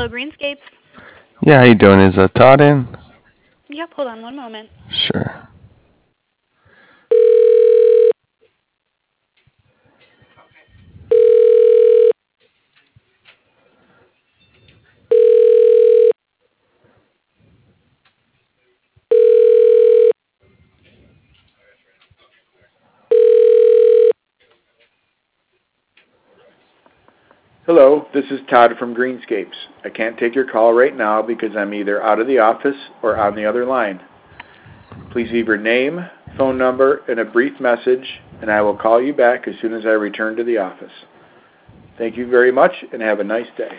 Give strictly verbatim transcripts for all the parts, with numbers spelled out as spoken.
Greenscapes. Yeah, how you doing? Is uh, Todd in? Yep, hold on one moment. Sure. Hello, this is Todd from Greenscapes. I can't take your call right now because I'm either out of the office or on the other line. Please leave your name, phone number, and a brief message, and I will call you back as soon as I return to the office. Thank you very much, and have a nice day.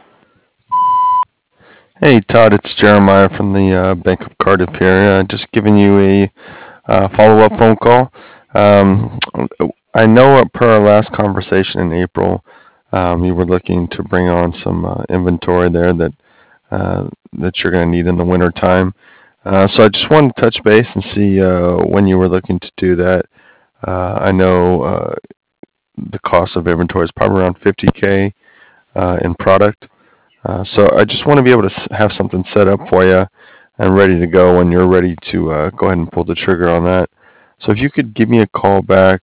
Hey, Todd, it's Jeremiah from the uh, Bank of Cardiff here. Uh, just giving you a uh, follow-up phone call. Um, I know uh, per our last conversation in April, um, you were looking to bring on some uh, inventory there that uh, that you're going to need in the winter time. Uh, so I just wanted to touch base and see uh, when you were looking to do that. Uh, I know uh, the cost of inventory is probably around fifty K uh, in product. Uh, so I just want to be able to have something set up for you and ready to go when you're ready to uh, go ahead and pull the trigger on that. So if you could give me a call back